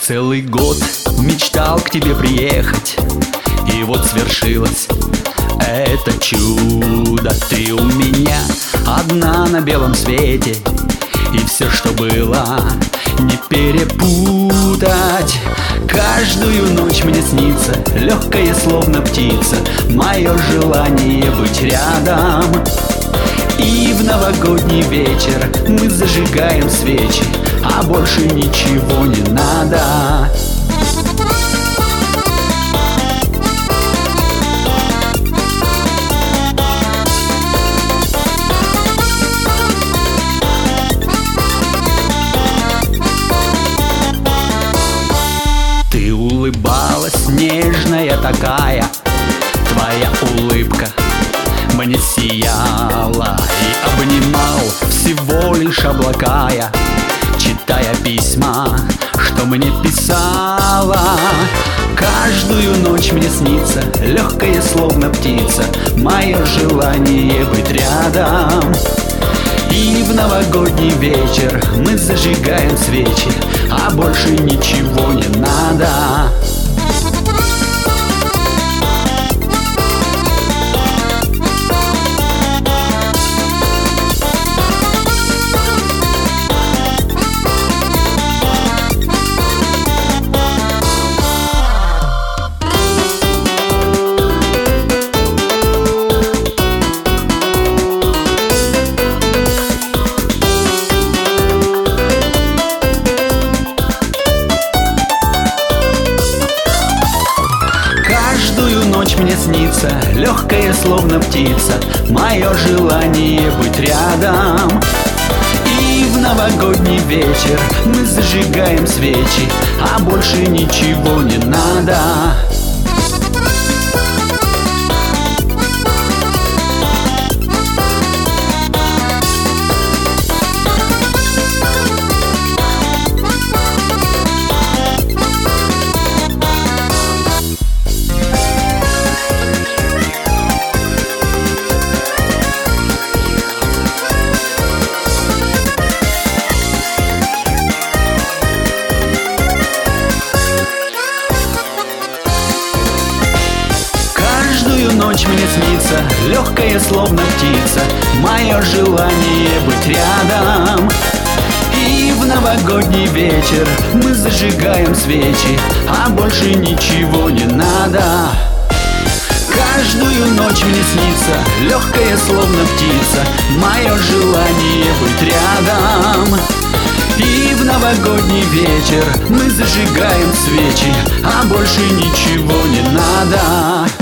Целый год мечтал к тебе приехать, и вот свершилось это чудо. Ты у меня одна на белом свете, и все, что было, не перепутать. Каждую ночь мне снится легкая, словно птица, мое желание быть рядом. И в новогодний вечер мы зажигаем свечи, а больше ничего не надо. Ты улыбалась, нежная такая, твоя улыбка мне сияла, и обнимал всего лишь облака я, читая письма, что мне писала. Каждую ночь мне снится легкая, словно птица, мое желание быть рядом. И в новогодний вечер мы зажигаем свечи, а больше ничего не надо. Ночь мне снится легкая, словно птица, мое желание быть рядом. И в новогодний вечер мы зажигаем свечи, а больше ничего не надо. Ночь мне снится легкая, словно птица, мое желание быть рядом. И в новогодний вечер мы зажигаем свечи, а больше ничего не надо. Каждую ночь мне снится легкая, словно птица, мое желание быть рядом. И в новогодний вечер мы зажигаем свечи, а больше ничего не надо.